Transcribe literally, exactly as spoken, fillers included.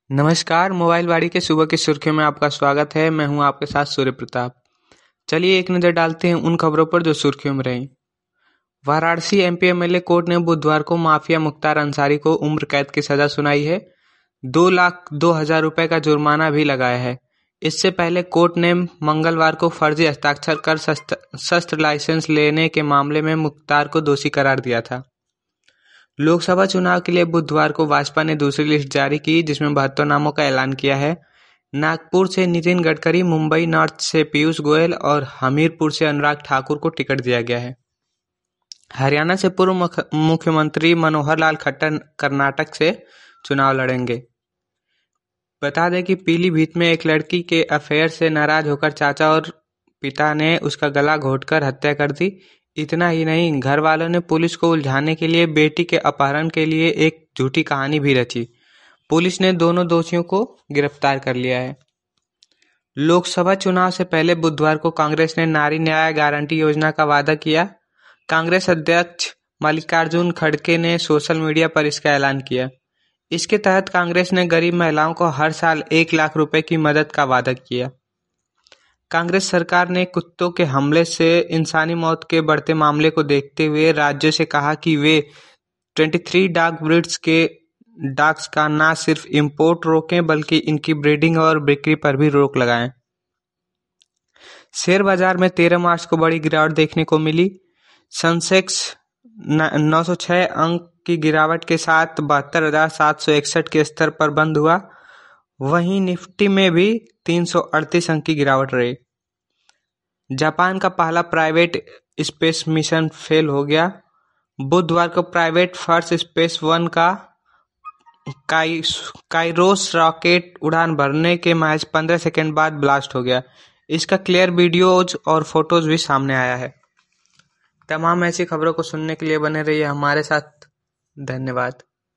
नमस्कार। मोबाइल वाड़ी के सुबह की सुर्खियों में आपका स्वागत है। मैं हूं आपके साथ सूर्य प्रताप। चलिए एक नज़र डालते हैं उन खबरों पर जो सुर्खियों में रहीं। वाराणसी एमपी एमएलए कोर्ट ने बुधवार को माफिया मुख्तार अंसारी को उम्र कैद की सजा सुनाई है। दो लाख दो हजार रुपए का जुर्माना भी लगाया है। इससे पहले कोर्ट ने मंगलवार को फर्जी हस्ताक्षर कर शस्त्र लाइसेंस लेने के मामले में मुख्तार को दोषी करार दिया था। लोकसभा चुनाव के लिए बुधवार को भाजपा ने दूसरी लिस्ट जारी की, जिसमें बहत्तर नामों का ऐलान किया है। नागपुर से नितिन गडकरी, मुंबई नॉर्थ से पीयूष गोयल और हमीरपुर से अनुराग ठाकुर को टिकट दिया गया है। हरियाणा से पूर्व मुख्यमंत्री मनोहर लाल खट्टर कर्नाटक से चुनाव लड़ेंगे। बता दें कि पीलीभीत में एक लड़की के अफेयर से नाराज होकर चाचा और पिता ने उसका गला घोंटकर हत्या कर दी। इतना ही नहीं, घर वालों ने पुलिस को उलझाने के लिए बेटी के अपहरण के लिए एक झूठी कहानी भी रची। पुलिस ने दोनों दोषियों को गिरफ्तार कर लिया है। लोकसभा चुनाव से पहले बुधवार को कांग्रेस ने नारी न्याय गारंटी योजना का वादा किया। कांग्रेस अध्यक्ष मल्लिकार्जुन खड़गे ने सोशल मीडिया पर इसका ऐलान किया। इसके तहत कांग्रेस ने गरीब महिलाओं को हर साल एक लाख रुपए की मदद का वादा किया। कांग्रेस सरकार ने कुत्तों के हमले से इंसानी मौत के बढ़ते मामले को देखते हुए राज्यों से कहा कि वे तेईस डॉग ब्रीड्स के डॉग्स का न सिर्फ इंपोर्ट रोकें बल्कि इनकी ब्रीडिंग और बिक्री पर भी रोक लगाएं। शेयर बाजार में तेरह मार्च को बड़ी गिरावट देखने को मिली। सेंसेक्स नौ सौ छह अंक की गिरावट के साथ बहत्तर हजार सात सौ इकसठ के स्तर पर बंद हुआ। वहीं निफ्टी में भी तीन सौ अड़तीस अंक की गिरावट रही। जापान का पहला प्राइवेट स्पेस मिशन फेल हो गया। बुधवार को प्राइवेट फर्स्ट स्पेस वन का काई, काइरोस रॉकेट उड़ान भरने के महज पंद्रह सेकंड बाद ब्लास्ट हो गया। इसका क्लियर वीडियोज और फोटोज भी सामने आया है। तमाम ऐसी खबरों को सुनने के लिए बने रहिए हमारे साथ। धन्यवाद।